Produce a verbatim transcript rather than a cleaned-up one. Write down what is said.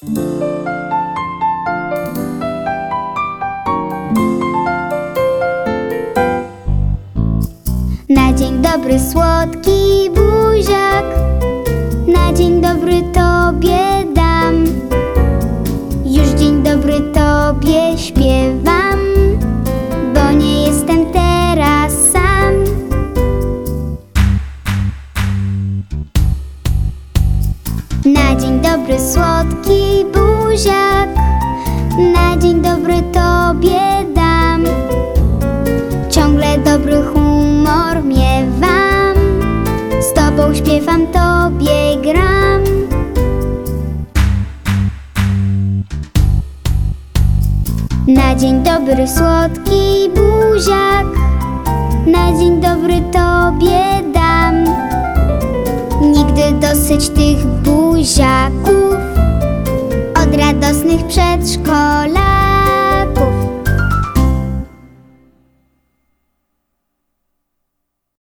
Na dzień dobry słodki buziak, na dzień dobry Tobie dam. Już dzień dobry Tobie śpiewam, bo nie jestem teraz sam. Na dzień dobry słodki buziak, na dzień dobry Tobie dam. Ciągle dobry humor miewam, z Tobą śpiewam, Tobie gram. Na dzień dobry słodki buziak, na dzień dobry Tobie dam. Nigdy dosyć tych buziaków od radosnych przedszkolaków.